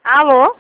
Alô?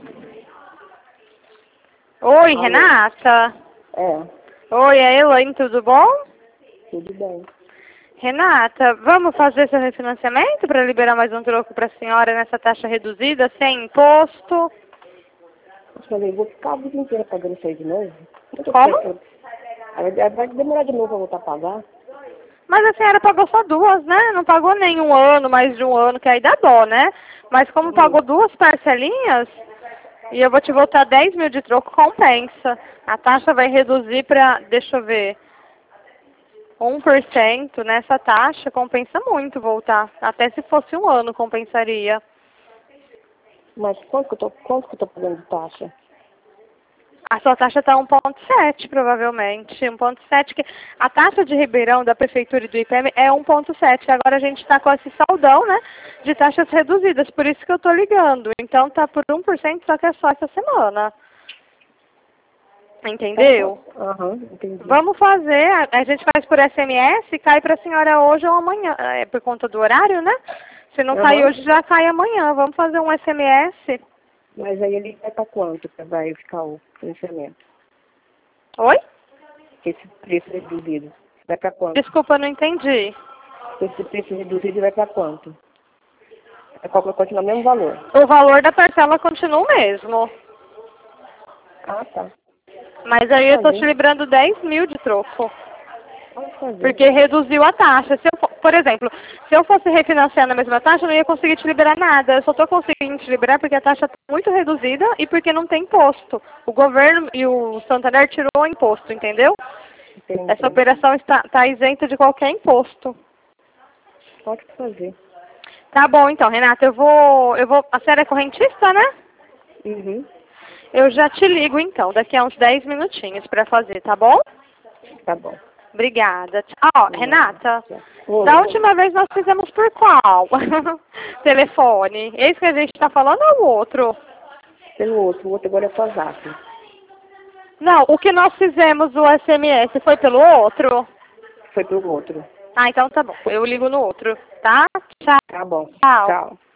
Oi, Alô? Renata? É, Oi, é Elaine, tudo bom? tudo bem. Renata, vamos fazer seu refinanciamento para liberar mais um troco para a senhora nessa taxa reduzida, sem imposto? Eu falei, vou ficar a vida inteira pagando isso aí de novo? Como? Vai demorar de novo pra voltar a pagar? Mas a senhora pagou só duas, né? Não pagou nem um ano, mais de um ano, que aí dá dó, né? Mas como pagou duas parcelinhas, e eu vou te voltar 10 mil de troco, compensa. A taxa vai reduzir para, deixa eu ver, 1% nessa taxa, compensa muito voltar. Até se fosse um ano, compensaria. Mas quanto que eu tô pagando de taxa? A sua taxa está 1,7 provavelmente. 1,7 que a taxa de Ribeirão da Prefeitura e do IPM é 1,7. Agora a gente está com esse saldão, né, de taxas reduzidas. Por isso que eu estou ligando. Então tá por 1%, só que é só essa semana. Entendeu? Aham, entendi. Vamos fazer, a gente faz por SMS, cai para a senhora hoje ou amanhã, é por conta do horário, né? Se não cair Aham. hoje, já cai amanhã. Vamos fazer um SMS. Mas aí ele vai pra quanto que vai ficar o financiamento? Oi? Esse preço reduzido. Vai pra quanto? Desculpa, não entendi. Esse preço reduzido vai pra quanto? Vai continuar o mesmo valor. O valor da parcela continua o mesmo. Ah, tá. Mas aí eu estou te librando 10 mil de troco. Pode fazer. Porque reduziu a taxa. Se eu, por exemplo, se eu fosse refinanciar na mesma taxa, eu não ia conseguir te liberar nada. Eu só estou conseguindo te liberar porque a taxa está muito reduzida e porque não tem imposto. O governo e o Santander tirou o imposto, entendeu? Entendi. Essa operação está isenta de qualquer imposto. Pode fazer. Tá bom, então, Renata, a senhora é correntista, né? Uhum. Eu já te ligo, então, daqui a uns 10 minutinhos para fazer, tá bom? Tá bom. Obrigada. Renata, Oi. da última vez nós fizemos por qual? Telefone. Esse que a gente está falando ou o outro? Pelo outro. O outro agora é só zap. Não, o que nós fizemos o SMS foi pelo outro? Foi pelo outro. Ah, então tá bom. Eu ligo no outro, tá? Tchau. Tá bom. Tchau. Tchau.